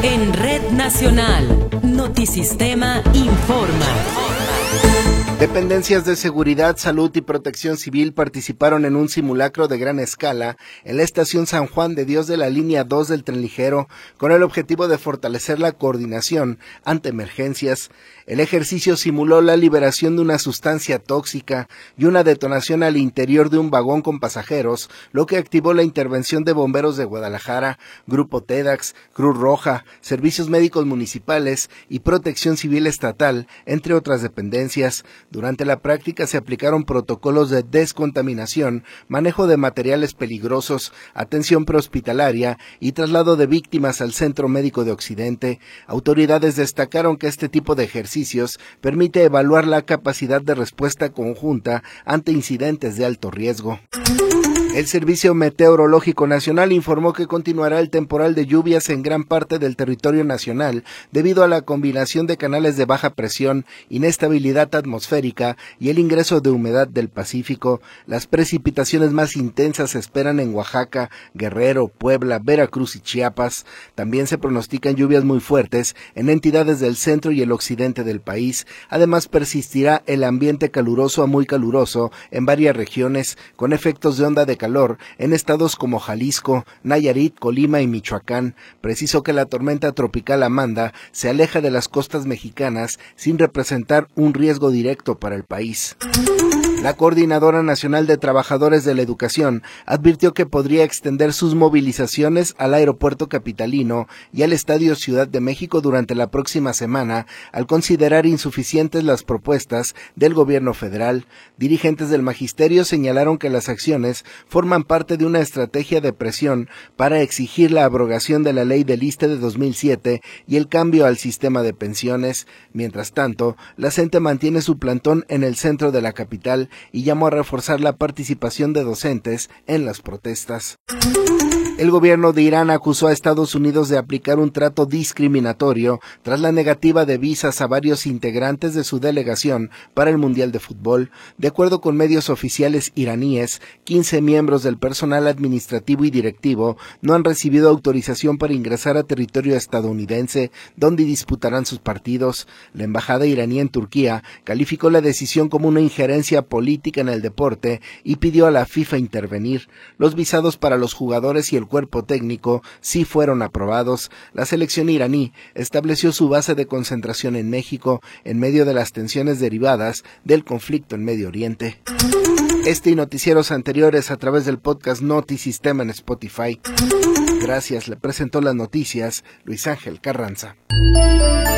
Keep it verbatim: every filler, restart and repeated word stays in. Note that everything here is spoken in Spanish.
En Red Nacional, Notisistema informa. Dependencias de seguridad, salud y protección civil participaron en un simulacro de gran escala en la estación San Juan de Dios de la línea dos del tren ligero, con el objetivo de fortalecer la coordinación ante emergencias. El ejercicio simuló la liberación de una sustancia tóxica y una detonación al interior de un vagón con pasajeros, lo que activó la intervención de bomberos de Guadalajara, Grupo TEDAX, Cruz Roja, Servicios Médicos Municipales y Protección Civil Estatal, entre otras dependencias. Durante la práctica se aplicaron protocolos de descontaminación, manejo de materiales peligrosos, atención prehospitalaria y traslado de víctimas al Centro Médico de Occidente. Autoridades destacaron que este tipo de ejercicios permite evaluar la capacidad de respuesta conjunta ante incidentes de alto riesgo. El Servicio Meteorológico Nacional informó que continuará el temporal de lluvias en gran parte del territorio nacional debido a la combinación de canales de baja presión, inestabilidad atmosférica y el ingreso de humedad del Pacífico. Las precipitaciones más intensas se esperan en Oaxaca, Guerrero, Puebla, Veracruz y Chiapas. También se pronostican lluvias muy fuertes en entidades del centro y el occidente del país. Además, persistirá el ambiente caluroso a muy caluroso en varias regiones, con efectos de onda de calor en estados como Jalisco, Nayarit, Colima y Michoacán. Precisó que la tormenta tropical Amanda se aleja de las costas mexicanas sin representar un riesgo directo para el país. La Coordinadora Nacional de Trabajadores de la Educación advirtió que podría extender sus movilizaciones al aeropuerto capitalino y al Estadio Ciudad de México durante la próxima semana, al considerar insuficientes las propuestas del gobierno federal. Dirigentes del magisterio señalaron que las acciones forman parte de una estrategia de presión para exigir la abrogación de la ley del I S S S T E de dos mil siete y el cambio al sistema de pensiones. Mientras tanto, la CENTE mantiene su plantón en el centro de la capital y llamó a reforzar la participación de docentes en las protestas. El gobierno de Irán acusó a Estados Unidos de aplicar un trato discriminatorio tras la negativa de visas a varios integrantes de su delegación para el Mundial de Fútbol. De acuerdo con medios oficiales iraníes, quince miembros del personal administrativo y directivo no han recibido autorización para ingresar a territorio estadounidense, donde disputarán sus partidos. La embajada iraní en Turquía calificó la decisión como una injerencia política en el deporte y pidió a la FIFA intervenir. Los visados para los jugadores y el cuerpo técnico sí fueron aprobados. La selección iraní estableció su base de concentración en México en medio de las tensiones derivadas del conflicto en Medio Oriente. Este y noticieros anteriores a través del podcast Notisistema en Spotify. Gracias, le presentó las noticias Luis Ángel Carranza.